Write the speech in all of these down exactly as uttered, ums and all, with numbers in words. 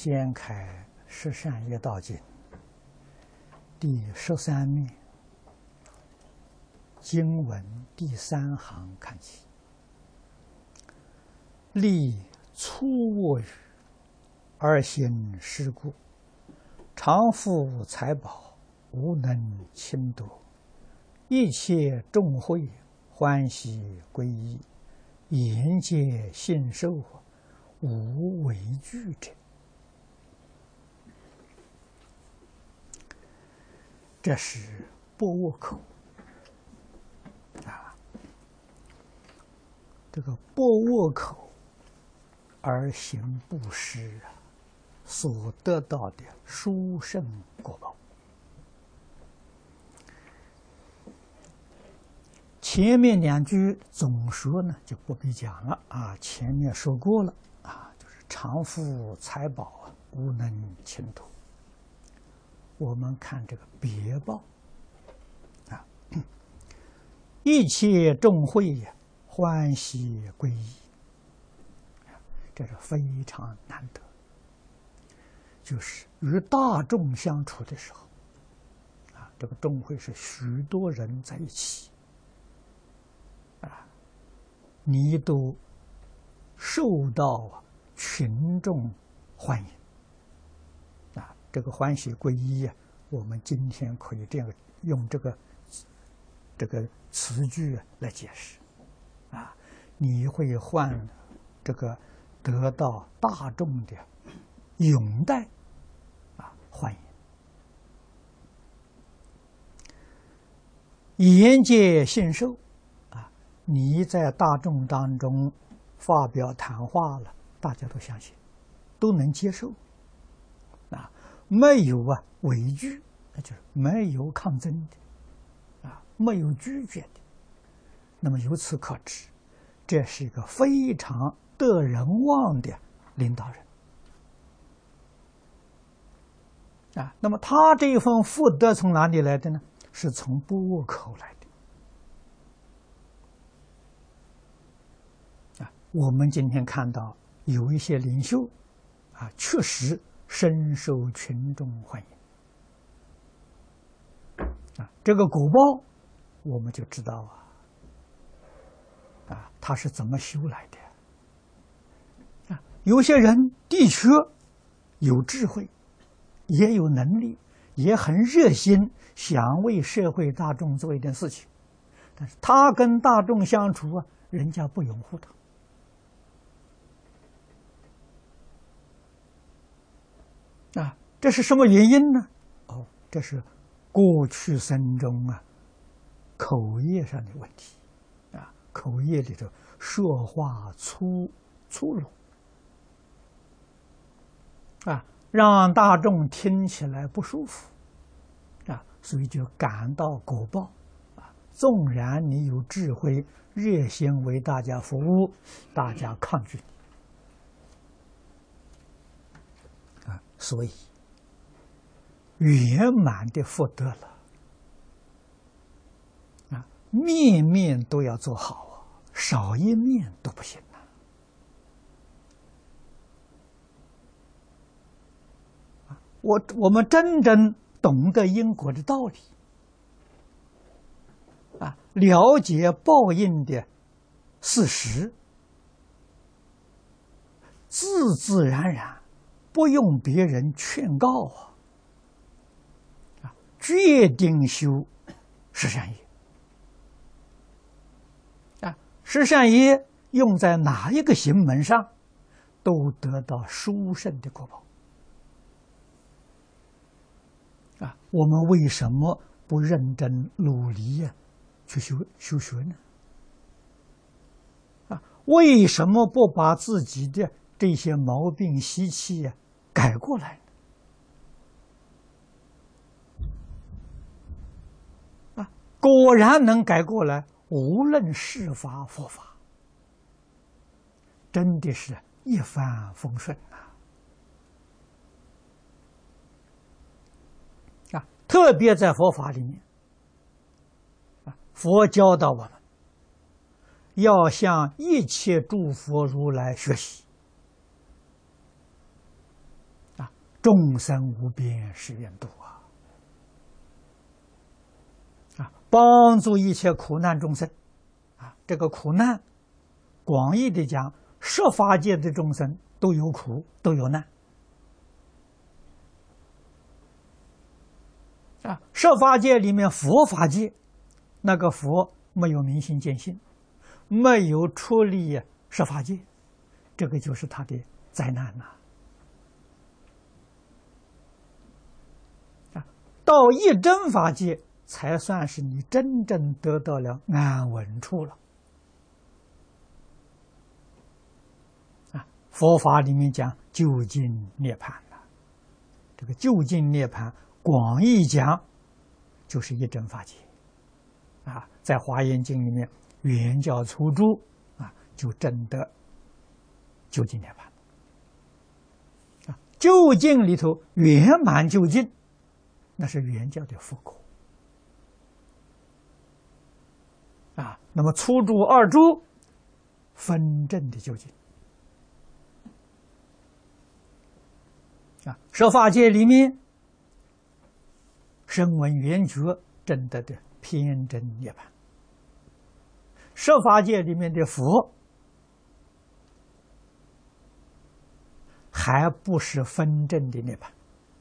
掀开《十善业道经》第十三面经文第三行看起，立粗恶语而行施故，常富财宝，无能侵夺，一切众会欢喜归依，言皆信受，无为惧者。这是钵沃口啊，这个钵沃口而行布施啊，所得到的殊胜果报。前面两句总说呢就不必讲了啊，前面说过了啊，就是常富财宝啊，无能侵夺。我们看这个别报啊，一切众会呀，欢喜归依，这是非常难得。就是与大众相处的时候，啊，这个众会是许多人在一起，啊，你都受到群众欢迎。这个欢喜归依啊，我们今天可以这样用这个这个词句来解释啊，你会换这个得到大众的拥戴啊，欢迎，言皆信受啊，你在大众当中发表谈话了，大家都相信，都能接受啊。没有啊畏惧，那就是没有抗争的，啊，没有拒绝的。那么由此可知，这是一个非常得人望的领导人啊。那么他这一份福德从哪里来的呢？是从钵沃口来的啊。我们今天看到有一些领袖啊，确实深受群众欢迎啊，这个果报我们就知道啊，啊，他是怎么修来的啊？有些人的确有智慧，也有能力，也很热心，想为社会大众做一点事情，但是他跟大众相处啊，人家不拥护他。啊，这是什么原因呢？哦，这是过去生中啊口业上的问题啊，口业里头说话粗粗鲁啊，让大众听起来不舒服啊，所以就感到果报啊。纵然你有智慧，热心为大家服务，大家抗拒你。所以，圆满的福德了啊，面面都要做好啊，少一面都不行啊。我我们真正懂得因果的道理啊，了解报应的事实，自自然然。不用别人劝告啊，啊，决定修十善业啊，十善业用在哪一个行门上，都得到殊胜的果报啊。我们为什么不认真努力呀、啊，去修修学呢？啊，为什么不把自己的这些毛病习气呀、啊改过来啊，果然能改过来，无论是法佛法，真的是一帆风顺啊！啊，特别在佛法里面，啊，佛教导我们要向一切诸佛如来学习。啊， 众生无边誓愿度啊！啊，帮助一切苦难众生啊！这个苦难，广义的讲，十法界的众生都有苦，都有难啊！十法界里面，佛法界，那个佛没有明心见性，没有出离十法界，这个就是他的灾难呐！啊，到一真法界，才算是你真正得到了安稳处了。啊，佛法里面讲究竟涅槃了，这个究竟涅槃，广义讲就是一真法界。啊，在《华严经》里面，圆教初住啊，就证得究竟涅槃。啊，究竟里头圆满究竟，那是圆教的佛果。啊，那么初住、二住分证的究竟。啊，十法界里面，声闻缘觉证得的偏真涅槃。十法界里面的佛，还不是分证的涅槃。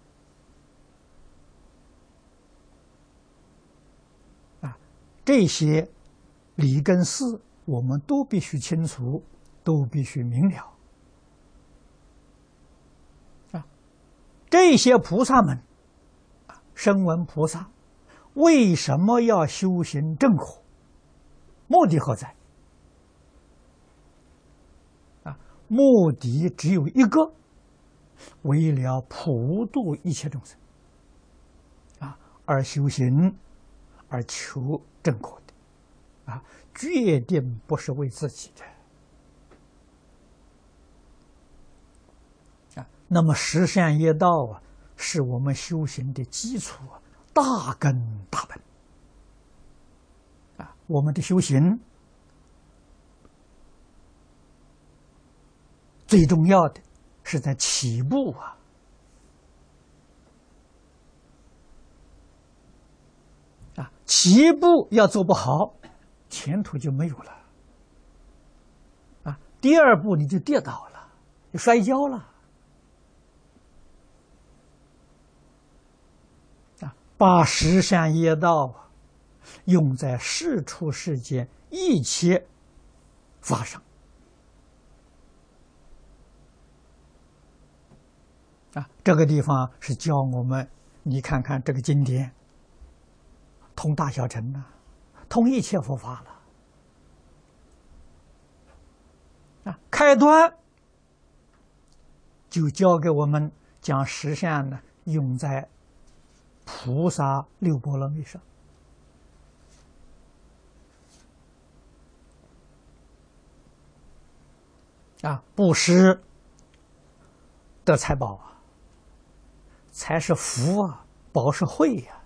啊，这些理跟事，我们都必须清楚，都必须明了。啊，这些菩萨们，声闻菩萨，为什么要修行正果？目的何在？啊，目的只有一个，为了普度一切众生，啊，而修行，而求正果的，啊，决定不是为自己的。啊，那么十善业道啊，是我们修行的基础啊，大根大本。啊，我们的修行最重要的是在起步啊，啊，起步要做不好，前途就没有了。啊，第二步你就跌倒了，就摔跤了。啊，把十善业道啊用在世出世间一切法上。啊，这个地方是教我们，你看看这个经典，通大小乘呐、啊，通一切佛法了。啊，开端就教给我们将十善呢用在菩萨六波罗蜜上。啊，布施得财宝啊，财是福啊，宝是慧呀、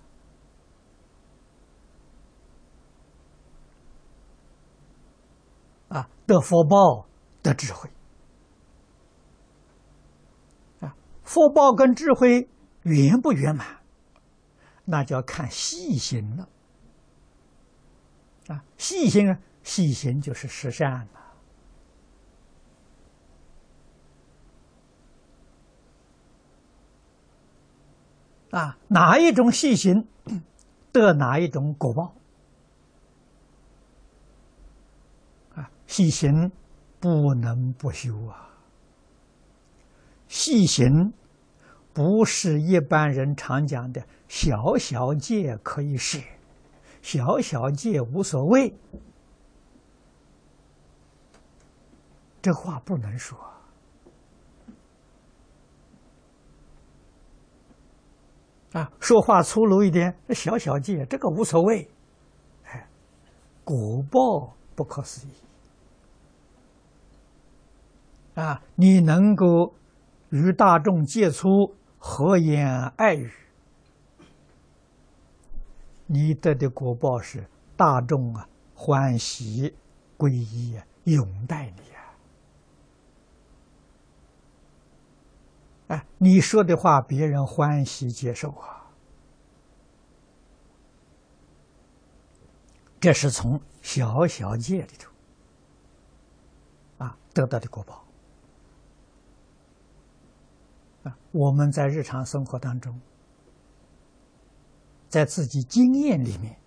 啊。啊，得福报，得智慧。啊，福报跟智慧圆不圆满，那就要看细行了。啊，细行啊，细行就是十善了。啊，哪一种细行得哪一种果报。啊，细行不能不修啊。细行不是一般人常讲的小小戒可以舍，小小戒无所谓，这话不能说。啊，说话粗鲁一点，小小戒这个无所谓，哎，果报不可思议。啊，你能够与大众接触和颜爱语，你得的果报是大众啊欢喜皈依啊，拥戴你啊。 哎，你说的话别人欢喜接受啊，这是从小小戒里头啊得到的果报啊。我们在日常生活当中，在自己经验里面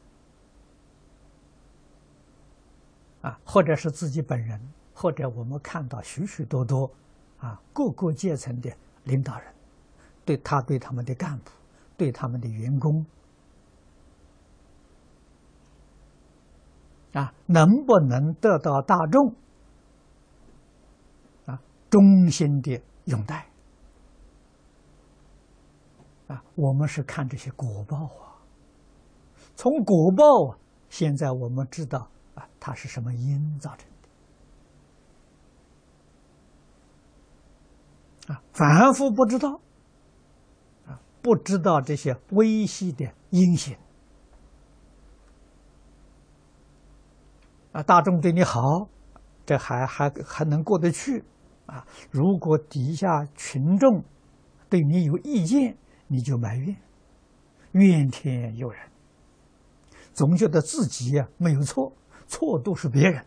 啊，或者是自己本人，或者我们看到许许多多啊各个阶层的领导人，对他对他们的干部，对他们的员工啊，能不能得到大众啊衷心的拥戴啊？我们是看这些果报啊，从果报啊，现在我们知道啊，它是什么因造成的啊？凡夫不知道啊，不知道这些微细的因行啊，大众对你好，这还还还能过得去啊。如果底下群众对你有意见，你就埋怨，怨天尤人，总觉得自己呀、啊、没有错，错都是别人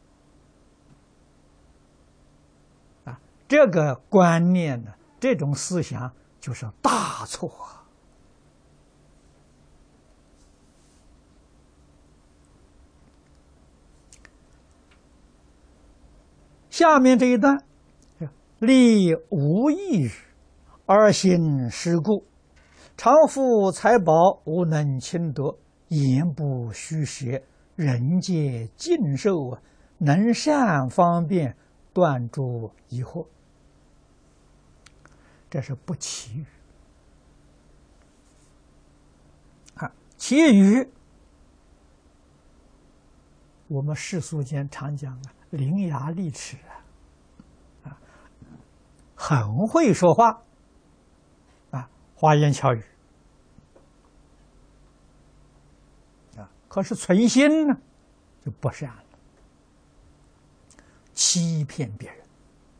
啊。这个观念呢，这种思想就是大错啊。下面这一段，立无益语而行施故，常富财宝，无能轻夺，言不虚舌，人皆尽受，能善方便，断诸疑惑。这是不起语啊，起语我们世俗间常讲啊，伶牙俐齿啊，啊，很会说话啊，花言巧语啊，可是存心呢就不善了，欺骗别人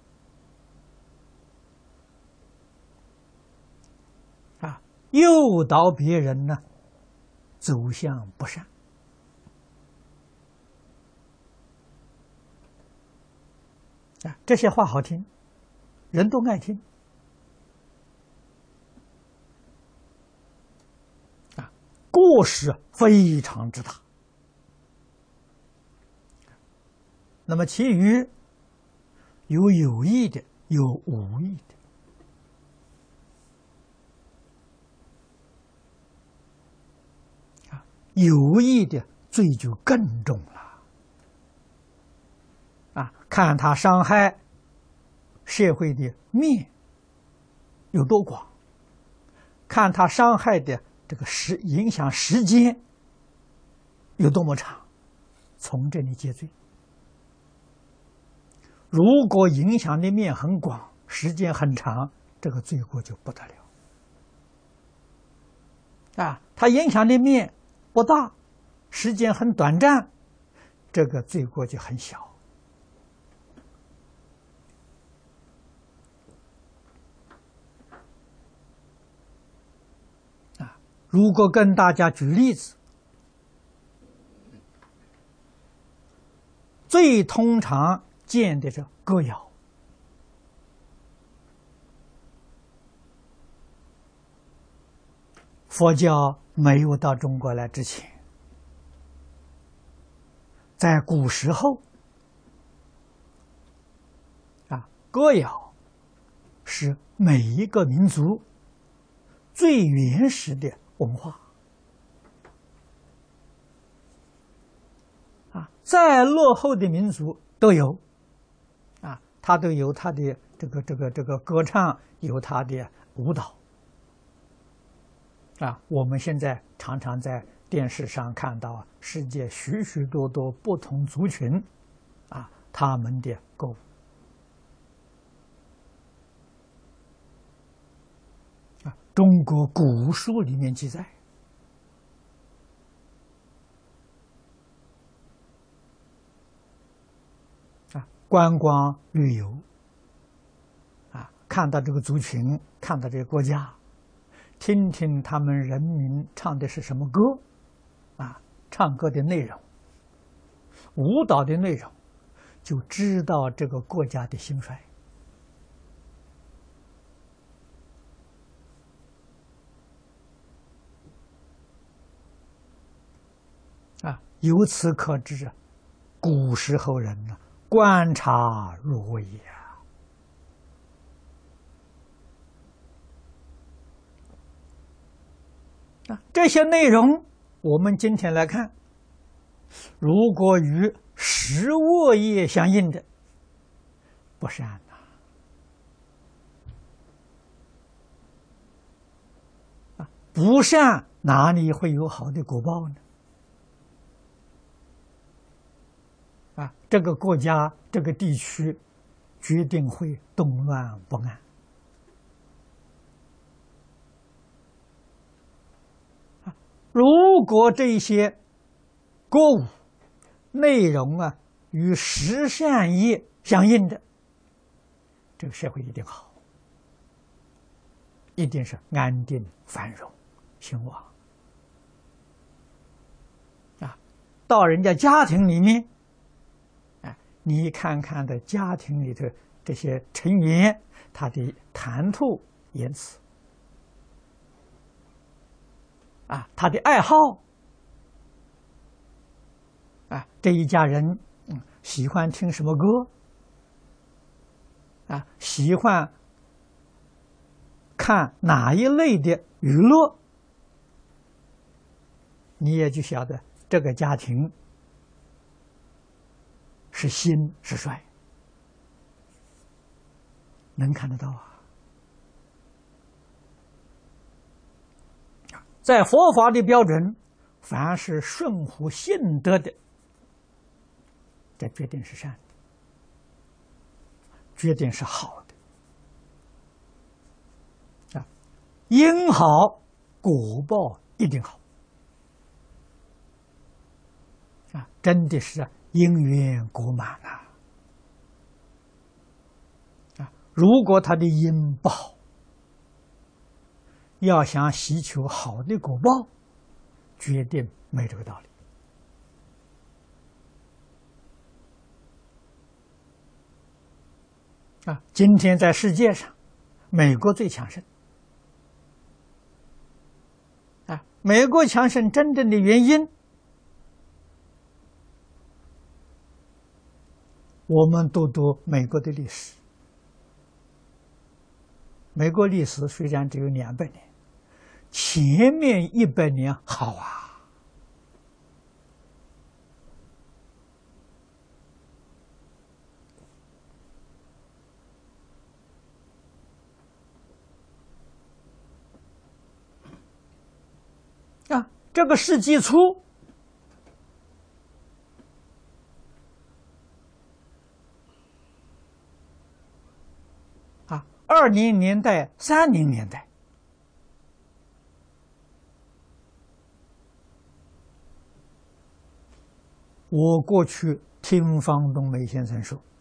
啊，诱导别人呢走向不善。啊，这些话好听，人都爱听。啊，过失非常之大。那么其余有有益的，有无益的。啊，有益的罪就更重了。啊，看他伤害社会的面有多广，看他伤害的这个时影响时间有多么长，从这里结罪。如果影响的面很广，时间很长，这个罪过就不得了。啊，他影响的面不大，时间很短暂，这个罪过就很小。如果跟大家举例子，最通常见的是歌谣。佛教没有到中国来之前，在古时候，啊，歌谣是每一个民族最原始的文化啊，再落后的民族都有啊，它都有它的这个这个这个歌唱，有它的舞蹈啊。我们现在常常在电视上看到世界许许多多不同族群啊，他们的歌舞啊，中国古书里面记载。观光旅游，啊， 看到这个族群，看到这个国家，听听他们人民唱的是什么歌，啊，唱歌的内容，舞蹈的内容，就知道这个国家的兴衰。啊，由此可知啊，古时候人呢，观察入微也。啊，这些内容我们今天来看，如果与食恶业相应的，不善呐。啊，不善哪里会有好的果报呢？啊，这个国家、这个地区，决定会动乱不安。啊，如果这些歌舞内容啊与十善业相应的，这个社会一定好，一定是安定繁荣兴旺。啊，到人家家庭里面。你看看的家庭里头这些成员，他的谈吐言辞，啊，他的爱好，啊，这一家人，嗯，喜欢听什么歌，啊，喜欢看哪一类的娱乐，你也就晓得这个家庭。是兴是衰，能看得到啊！在佛法的标准，凡是顺乎性德的，这决定是善的，决定是好的啊！因好果报一定好啊！真的是啊。因缘果满啊！啊，如果他的因不好，要想祈求好的果报，决定没这个道理。啊，今天在世界上，美国最强盛。啊，美国强盛真正的原因。我们读读美国的历史，美国历史虽然只有两百年，前面一百年好啊！啊，这个世纪初。二零年代、三零年代，我过去听方东梅先生说，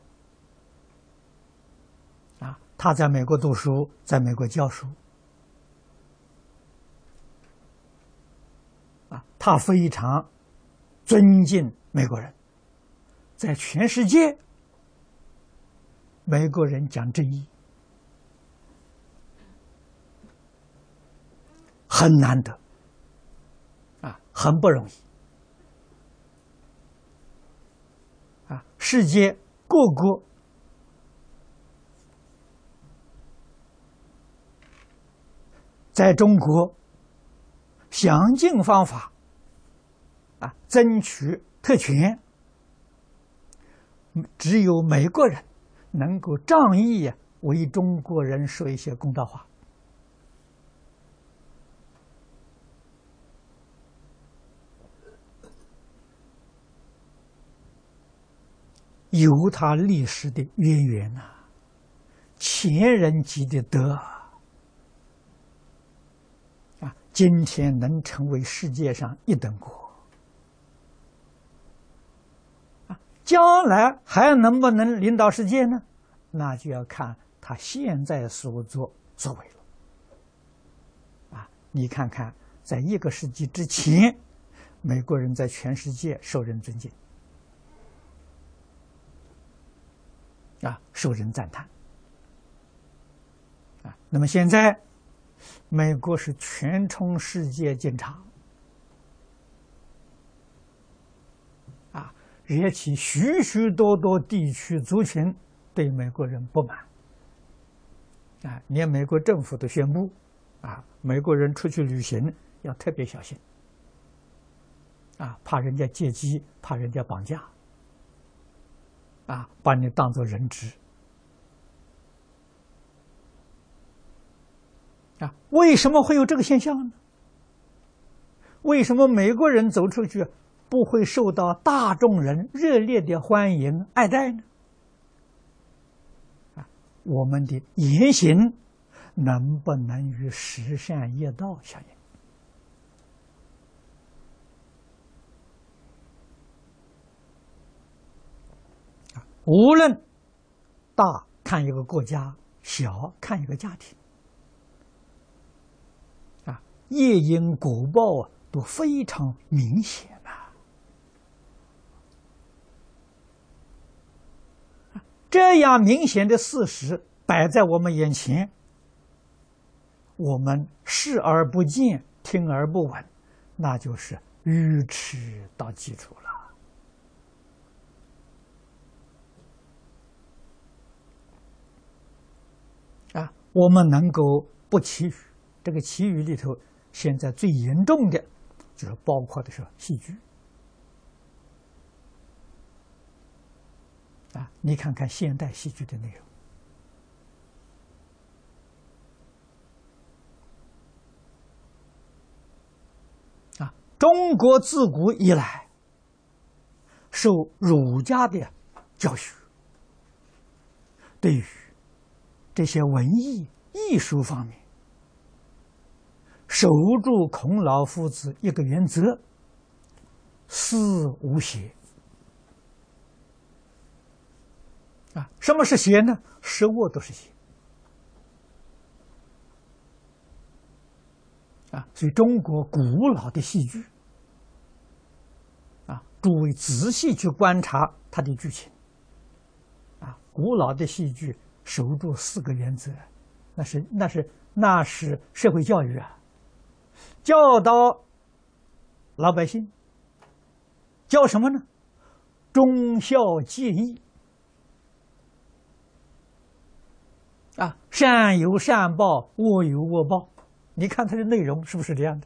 啊，他在美国读书，在美国教书，啊，他非常尊敬美国人，在全世界，美国人讲正义。很难得，啊，很不容易，啊，世界各国在中国想尽方法，啊，争取特权，只有美国人能够仗义为中国人说一些公道话。有他历史的渊源呐、啊，前人积的德啊，今天能成为世界上一等国啊，将来还能不能领导世界呢？那就要看他现在所作所为了。啊，你看看，在一个世纪之前，美国人在全世界受人尊敬，啊，受人赞叹。啊，那么现在，美国是全冲世界警察，啊，惹起许许多多地区族群对美国人不满，啊，连美国政府都宣布，啊，美国人出去旅行要特别小心，啊，怕人家劫机，怕人家绑架，啊，把你当作人质。啊，为什么会有这个现象呢？为什么美国人走出去不会受到大众人热烈的欢迎爱戴呢？啊，我们的言行能不能与十善业道相应？啊，无论大看一个国家，小看一个家庭。业因果报啊，都非常明显呐。这样明显的事实摆在我们眼前，我们视而不见，听而不闻，那就是愚痴到基础了。啊，我们能够不起语，这个起语里头。现在最严重的，就是包括的是戏剧啊！你看看现代戏剧的内容啊！中国自古以来受儒家的教育，对于这些文艺艺术方面。守住孔老夫子一个原则：思无邪。啊，什么是邪呢？食物都是邪。啊，所以中国古老的戏剧，啊，诸位仔细去观察它的剧情。啊，古老的戏剧守住四个原则，那是那是那是社会教育啊。教导老百姓，教什么呢？忠孝节义啊，善有善报，恶有恶报。你看它的内容是不是这样的？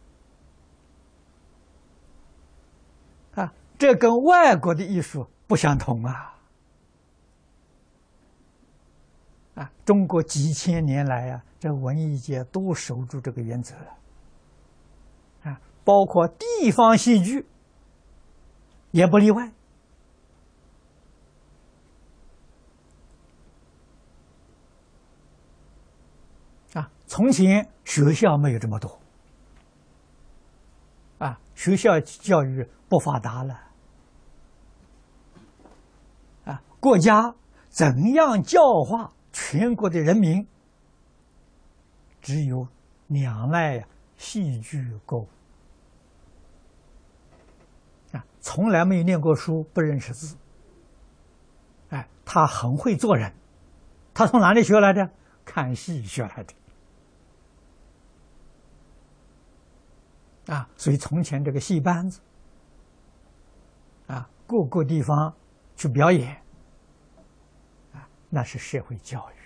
啊，这跟外国的艺术不相同啊！啊，中国几千年来啊，这文艺界都守住这个原则。啊，包括地方戏剧也不例外。啊，从前学校没有这么多，啊，学校教育不发达了，啊，国家怎样教化全国的人民，只有两赖呀。戏剧歌舞啊，从来没有念过书，不认识字。哎，他很会做人，他从哪里学来的？看戏学来的。啊，所以从前这个戏班子，啊，各个地方去表演，啊，那是社会教育。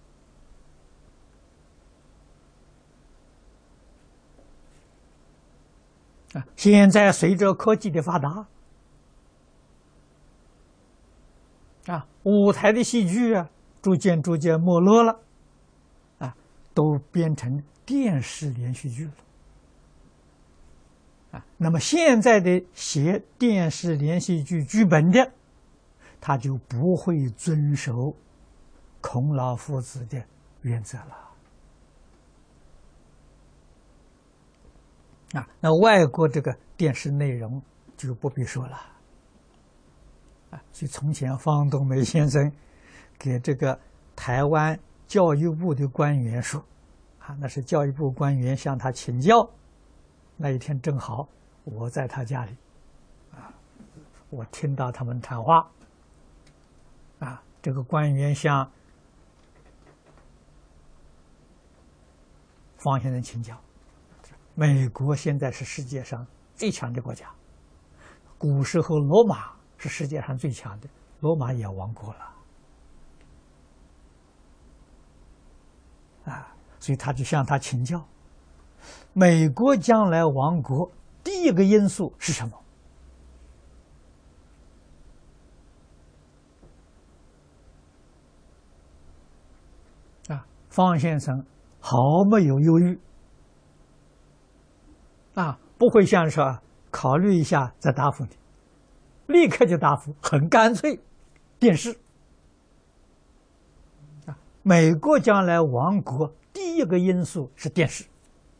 现在随着科技的发达，啊，舞台的戏剧啊，逐渐逐渐没落了，啊，都变成电视连续剧了，啊，那么现在的写电视连续剧剧本的，他就不会遵守孔老夫子的原则了。啊，那外国这个电视内容就不必说了，啊，所以从前方东梅先生给这个台湾教育部的官员说，啊，那是教育部官员向他请教。那一天正好我在他家里，啊，我听到他们谈话，啊，这个官员向方先生请教，美国现在是世界上最强的国家，古时候罗马是世界上最强的，罗马也亡国了，啊，所以他就向他请教，美国将来亡国第一个因素是什么？啊，方先生毫没有犹豫，啊，不会像说考虑一下再答复你，立刻就答复，很干脆，电视。啊，美国将来亡国第一个因素是电视。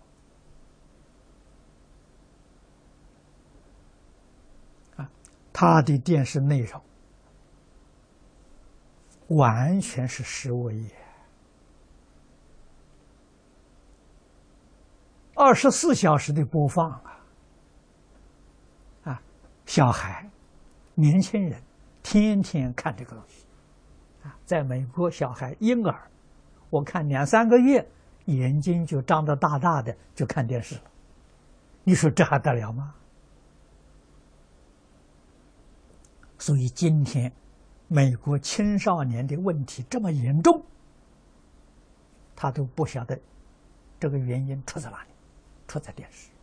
啊，他的电视内容完全是实为也。二十四小时的播放啊，啊，小孩、年轻人天天看这个东西，啊，在美国小孩婴儿，我看两三个月眼睛就张得大大的，就看电视了，你说这还得了吗？所以今天美国青少年的问题这么严重，他都不晓得这个原因出在哪里。出在电视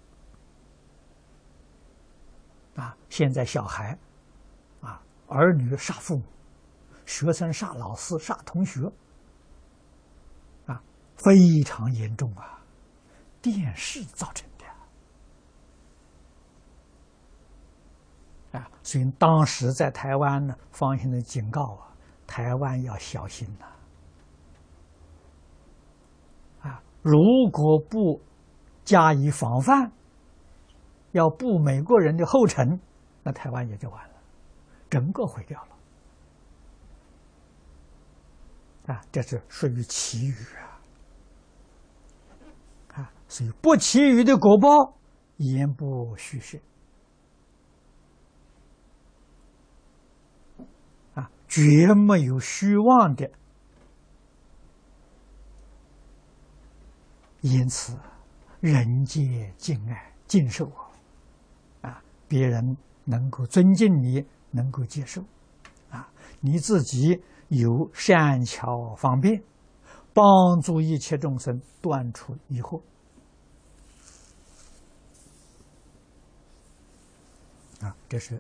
啊！现在小孩啊，儿女杀父母，学生杀老师、杀同学啊，非常严重啊！电视造成的啊！所以当时在台湾呢，方先生警告啊，台湾要小心呐！啊，如果不加以防范，要步美国人的后尘，那台湾也就完了，整个毁掉了。啊，这是属于祈雨啊！啊，所以不祈雨的果报，言不虚设。啊，绝没有虚妄的。因此，人皆敬爱敬受啊，别人能够尊敬你，能够接受啊，你自己有善巧方便，帮助一切众生断除疑惑啊，这是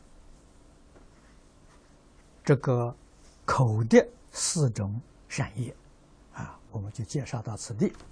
这个口的四种善业啊，我们就介绍到此地。